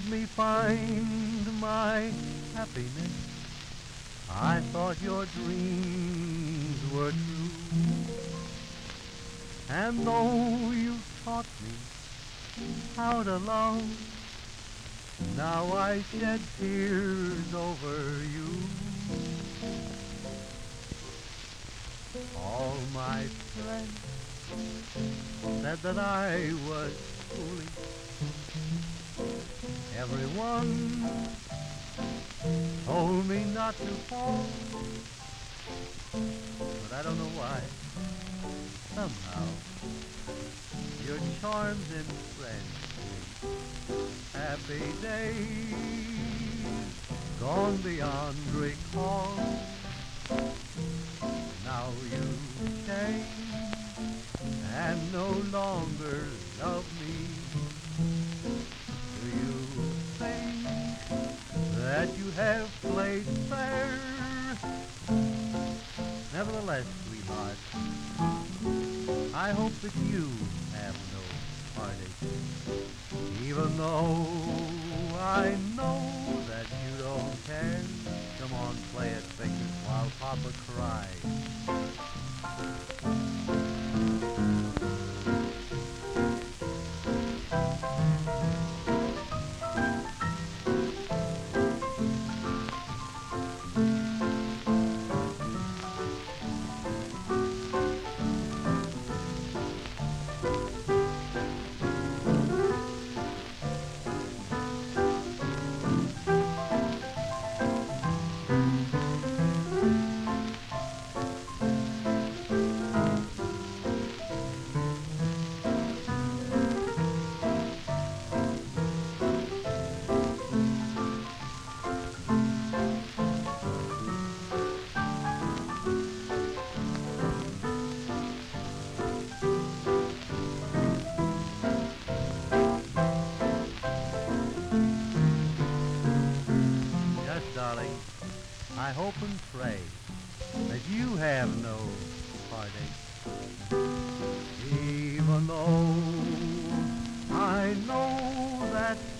me find my happiness. I thought your dreams were true, and though you taught me how to love, now I shed tears over you. All my friends said that I was foolish. Everyone told me not to fall, but I don't know why. Somehow, your charms entrench me. Happy days gone beyond recall. Now you change and no longer love me. Do you think that you have played fair? Nevertheless, sweetheart, I hope that you have no heartache, even though I know that you don't care. Come on, play it, Victor, while Papa cries. Yes, darling, I hope and pray that you have no heartache, even though I know that